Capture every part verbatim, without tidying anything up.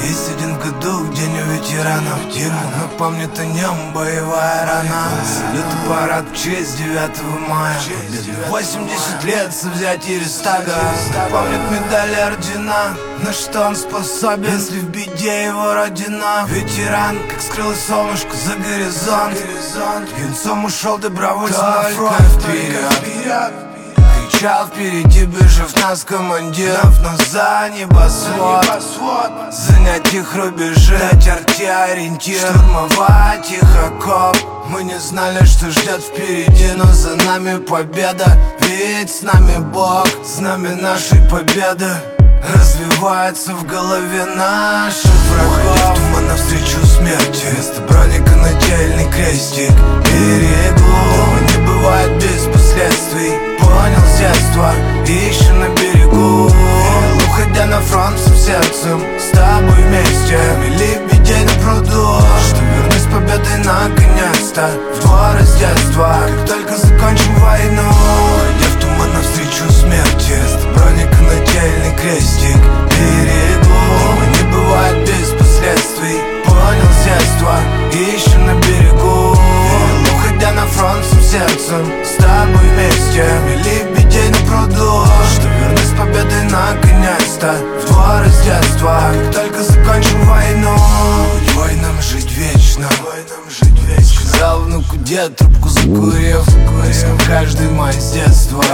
Есть один в году, день у ветеранов. Ему напомнит о нем боевая рана. Салют и парад в честь девятого мая. восемьдесят лет со взятия Рейхстага. Помнит медали, ордена, на что он способен, если в беде его родина. Ветеран, как скрылось солнышко за горизонт. Юнцом ушел добровольцем на фронт. Вперед! Кричал впереди, бежав нас командиров, но за небосвод занять их рубежи, дать арте ориентир, штурмовать их окоп. Мы не знали, что ждет впереди, но за нами победа. Ведь с нами Бог, знамя нашей победы развивается в голове наших врагов. Туман навстречу смерти, вместо броника нательный крестик. Берегу не бывает без последствий. Понял с детства, еще на берегу. Уходя на фронт всем сердцем, с тобой вместе мели бедей на пруду. Что вернусь с победой наконец-то в двор из детства, как только закончим войну. Уходя в туман навстречу смерти, вместо броника нательный крестик. Берегу не бывает без последствий. Понял с детства, еще на берегу. Уходя на фронт всем сердцем, с тобой вместе мели бедей на пруду. Что вернусь с победой наконец-то в двор из детства, как только закончим войну. Будь нам жить вечно, сказал внуку дед, трубку закурив. Мы с ним каждый май с детства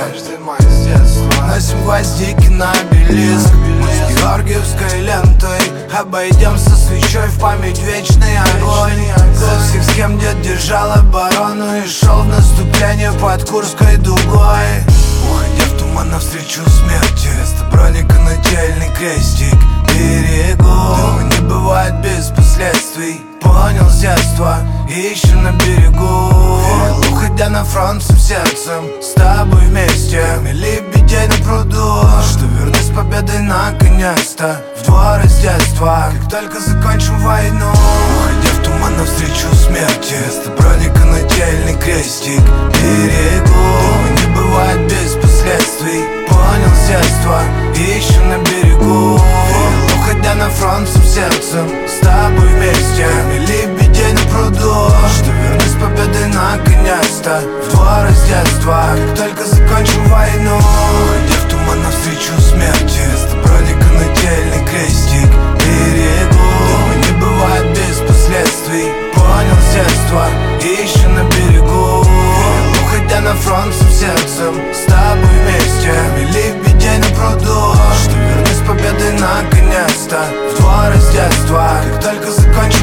носим гвоздики на обелиск. Мы с георгиевской лентой обойдемся свечой в память вечный огонь. За всех, с кем дед держал оборону и шел в наступление под Курской дугой. Уходя в туман навстречу смерти, вместо броника нательный крестик. Берегу не бывает без последствий. Понял с детства, еще на берегу. Уходя на фронт всем сердцем, с тобой вместе мели бедей на пруду. Что вернусь с победой наконец-то в двор из детства, как только закончим войну. Уходя в туман навстречу смерти, вместо броника нательный крестик. Берегу не бывает без последствий. Понял с детства, еще на берегу. Уходя на фронт всем сердцем, с тобой вместе мели бедей на пруду. Что вернусь с победой наконец-то в двор из детства, как только закончим войну. Уходя в туман навстречу смерти, вместо броника нательный крестик. Берегу не бывает без последствий. Понял с детства, еще на берегу. Уходя на фронт всем сердцем, с тобой вместе мели бедей на пруду. Что вернусь с победой наконец-то в двор из детства, как только закончим